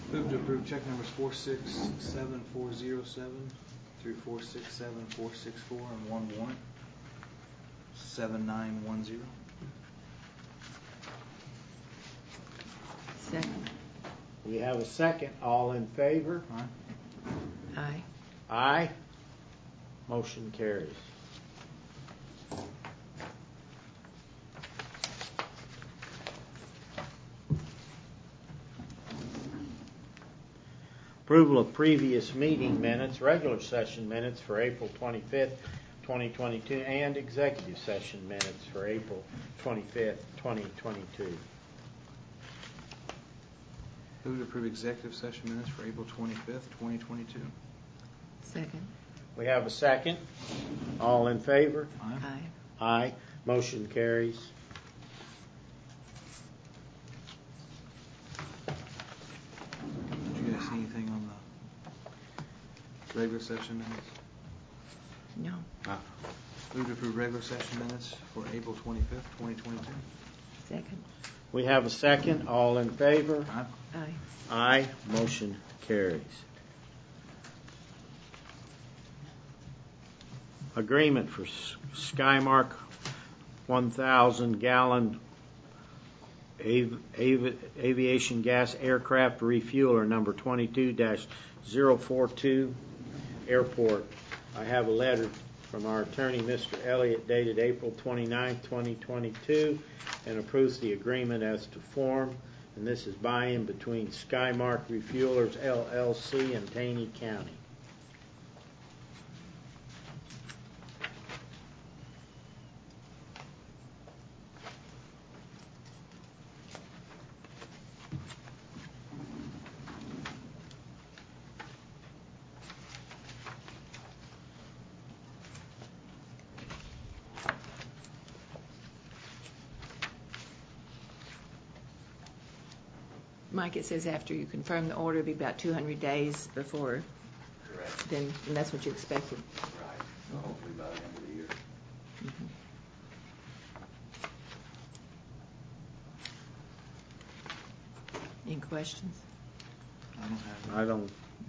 Move to approve check numbers 467407 through 467464 and one warrant 7910. Second. We have a second. All in favor? Aye. Aye. Aye. Motion carries. Approval of previous meeting minutes, regular session minutes for April 25th, 2022, and executive session minutes for April 25th, 2022. Move to approve executive session minutes for April 25th, 2022. Second. We have a second. All in favor? Aye. Aye. Aye. Motion carries. Did you guys see anything on the regular session minutes? No. Move to approve regular session minutes for April 25th, 2022. Second. We have a second. All in favor? Aye. Aye. Aye. Motion carries. Agreement for Skymark 1,000 gallon aviation gas aircraft refueler number 22-042 airport. I have a letter from our attorney, Mr. Elliott, dated April 29, 2022, and approves the agreement as to form. And this is buy-in between Skymark Refuelers LLC and Taney County. Mike, it says after you confirm the order, it'll be about 200 days before. Correct. Then, and that's what you expected. Right. So hopefully by the end of the year. Mm-hmm. Any questions? I don't have any. I don't.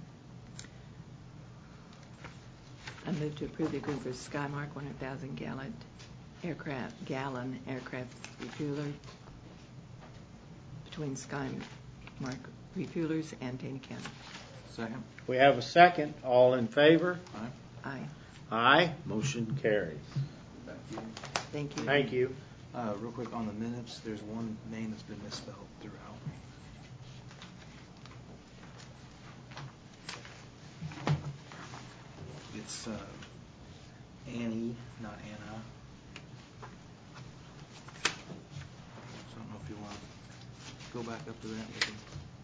I move to approve the agreement for Skymark 100,000 gallon aircraft refueler between Skymark Refuelers and Taney County. Second. We have a second. All in favor? Aye. Aye. Aye. Motion carries. Thank you. Thank you. Thank you. Real quick on the minutes, there's one name that's been misspelled throughout. It's Annie, not Anna. So I don't know if you want to go back up to that. We can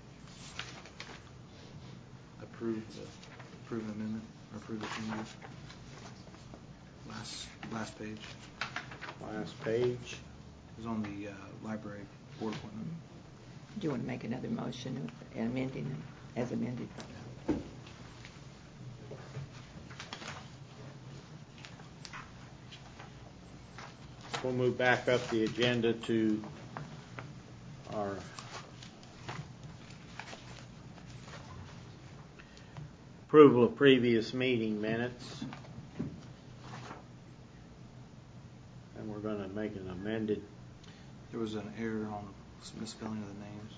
approve the amendment or approve the changes. Last page. Last page. Is on the library board appointment. Do you want to make another motion amending it as amended? We'll move back up the agenda to our approval of previous meeting minutes. And we're going to make an amended. There was an error on the misspelling of the names.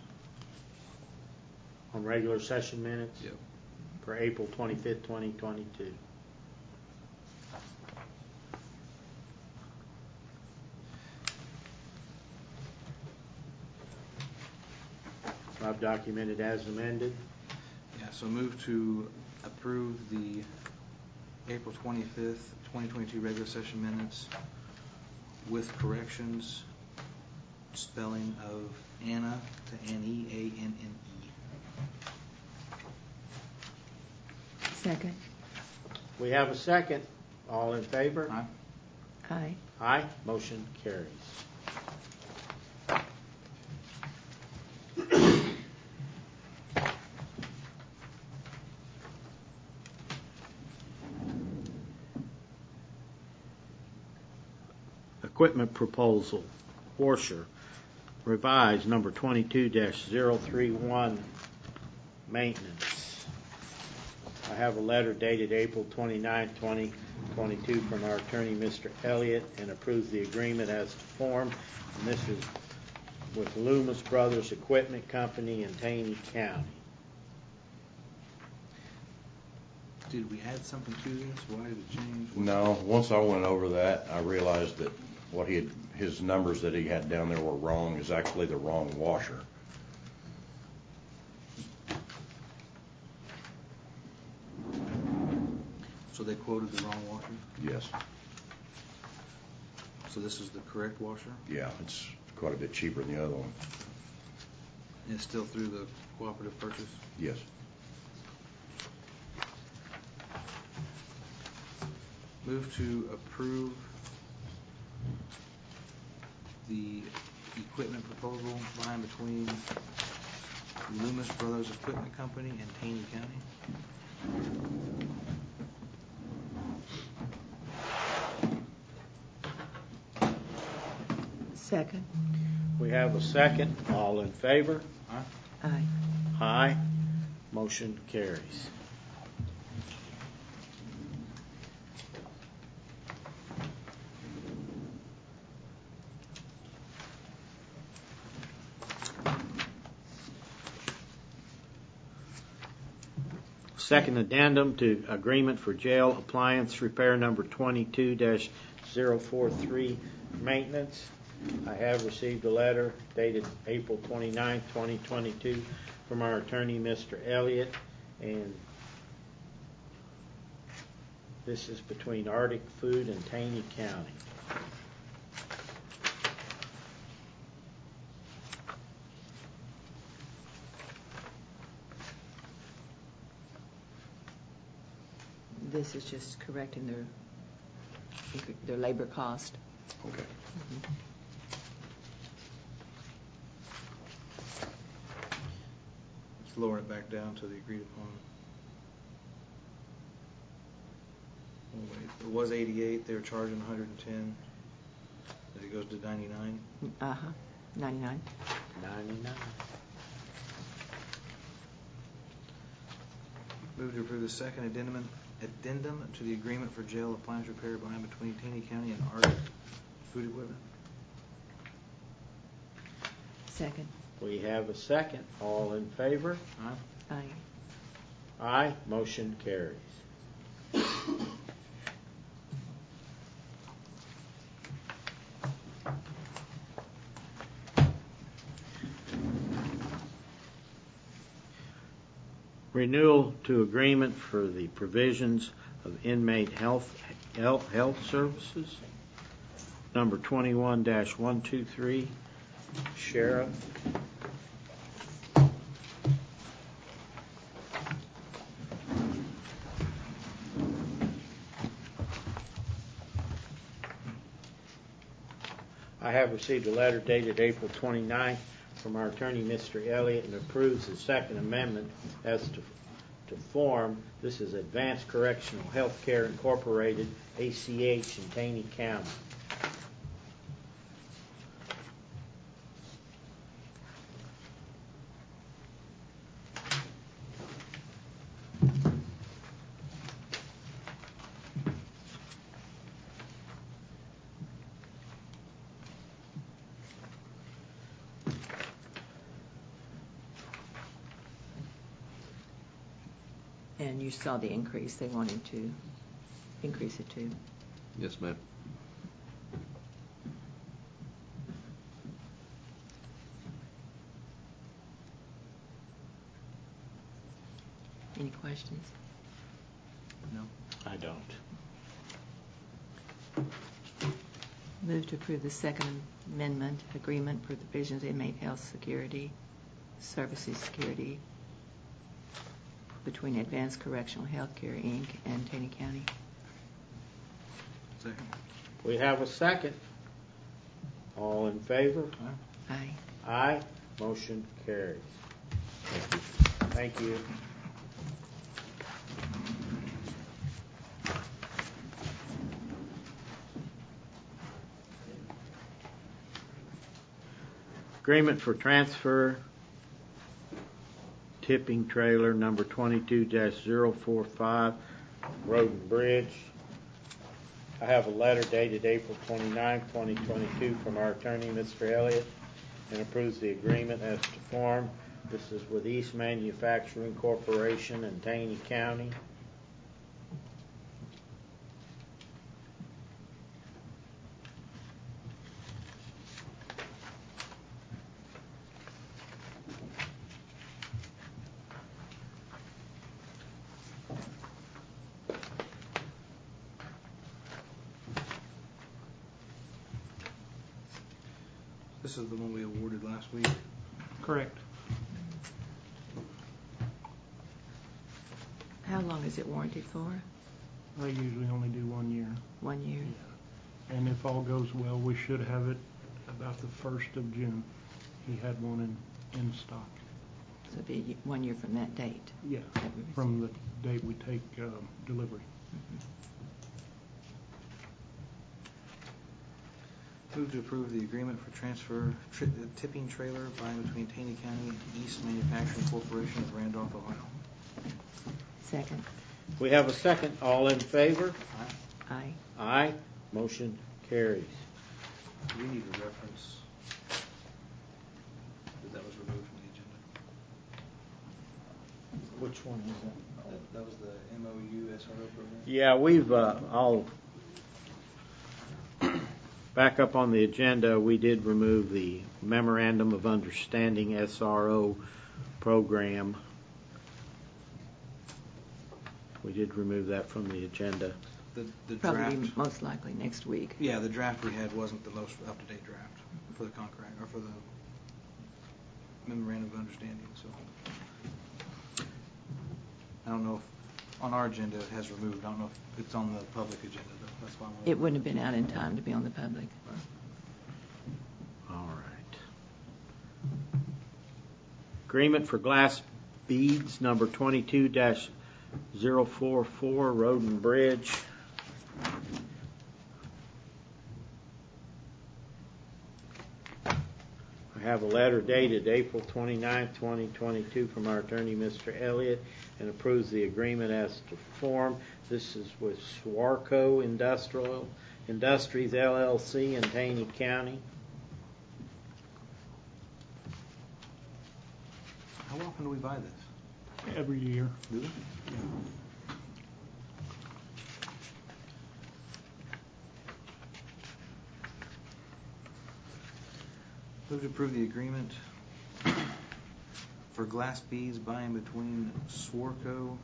On regular session minutes? Yep. For April 25th, 2022. I've documented as amended. Yeah, so move to approve the April 25th, 2022 regular session minutes with corrections, spelling of Anna to Annie, A-N-N-E. Second. We have a second. All in favor? Aye. Aye. Aye. Motion carries. Equipment proposal, Porsche, revised number 22-031 maintenance. I have a letter dated April 29, 2022 from our attorney, Mr. Elliott, and approves the agreement as to form. And this is with Loomis Brothers Equipment Company in Taney County. Did we add something to this? Why did it change? No, once I went over that, I realized that his numbers that he had down there were wrong, is actually the wrong washer. So they quoted the wrong washer? Yes. So this is the correct washer? Yeah, it's quite a bit cheaper than the other one. And it's still through the cooperative purchase? Yes. Move to approve the equipment proposal by and between Loomis Brothers Equipment Company and Taney County. Second. We have a second. All in favor? Aye. Aye. Motion carries. Second addendum to agreement for jail appliance repair number 22-043 maintenance. I have received a letter dated April 29, 2022 from our attorney, Mr. Elliott, and this is between Arctic Food and Taney County. This is just correcting their labor cost. Okay. Let's lower it back down to the agreed upon. Oh, wait. It was 88. They were charging 110. Then it goes to 99. 99. 99. Move to approve the second addendum to the agreement for jail appliance repair by and between Taney County and Arctic Food Equipment. Second. We have a second. All in favor? Aye. Aye. Aye. Motion carries. Renewal to agreement for the provisions of inmate health services. Number 21-123, Sheriff. I have received a letter dated April 29th from our attorney, Mr. Elliott, and approves the Second Amendment as to form. This is Advanced Correctional Healthcare Incorporated, ACH, in Taney County. And you saw the increase they wanted to increase it to. Yes, ma'am. Any questions? No. I don't. Move to approve the Second Amendment agreement for the provisions of inmate health security, services security between Advanced Correctional Healthcare, Inc. and Taney County. Second. We have a second. All in favor? Aye. Aye. Motion carries. Thank you. Agreement for transfer tipping trailer number 22-045, Road and Bridge. I have a letter dated April 29, 2022 from our attorney, Mr. Elliott, and approves the agreement as to form. This is with East Manufacturing Corporation in Taney County. This is the one we awarded last week. Correct. How long is it warranted for? I usually only do 1 year. 1 year? And if all goes well, we should have it about the 1st of June. He had one in stock. So it'll be 1 year from that date? Yeah, from the date we take delivery. Move to approve the agreement for transfer tipping trailer by and between Taney County and East Manufacturing Corporation of Randolph, Ohio. Second. We have a second. All in favor? Aye. Aye. Motion carries. Do we need a reference that was removed from the agenda? Which one is That was the MOU SRO program? Yeah, we've all back up on the agenda. We did remove the Memorandum of Understanding SRO program. We did remove that from the agenda. The Probably draft. most likely next week. Yeah, the draft we had wasn't the most up-to-date draft for the contract or for the Memorandum of Understanding. So I don't know if on our agenda it has removed. I don't know if it's on the public agenda though. That's why It wouldn't have been out in time to be on the public. All right. Agreement for glass beads number 22-044, Road and Bridge. I have a letter dated April 29, 2022 from our attorney, Mr. Elliott, and approves the agreement as to form. This is with Swarco Industries, LLC in Taney County. How often do we buy this? Every year. Do we? Move to approve the agreement for glass beads by and between Swarco,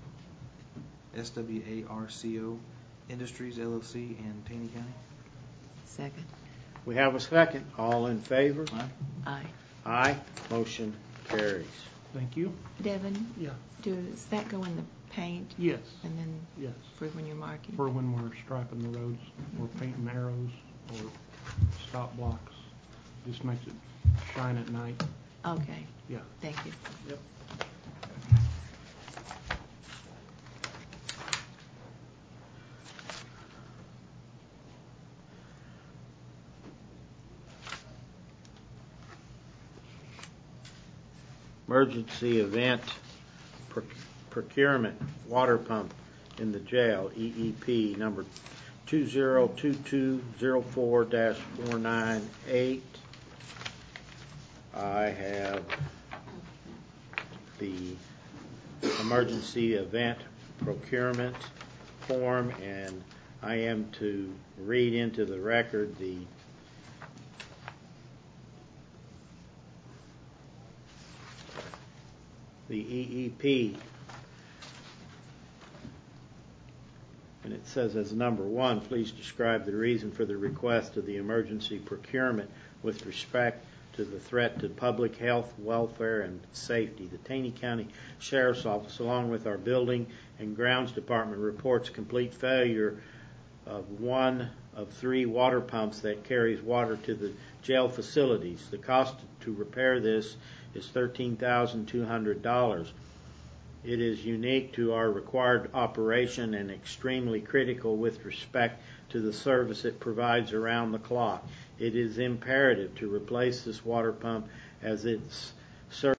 SWARCO Industries, LLC, and Taney County. Second. We have a second. All in favor? Aye. Aye. Motion carries. Thank you. Devin, Yeah. does that go in the paint? Yes. And then Yes. for when you're marking? For when we're striping the roads, or painting arrows, or stop blocks. Just makes it shine at night. Okay. Yeah. Thank you. Yep. Emergency event procurement water pump in the jail, EEP number 202204-498. I have the emergency event procurement form, and I am to read into the record the EEP. And it says, as number one, please describe the reason for the request of the emergency procurement with respect to the threat to public health, welfare, and safety. The Taney County Sheriff's Office, along with our Building and Grounds Department, reports complete failure of one of 3 water pumps that carries water to the jail facilities. The cost to repair this is $13,200. It is unique to our required operation and extremely critical with respect to the service it provides around the clock. It is imperative to replace this water pump as its service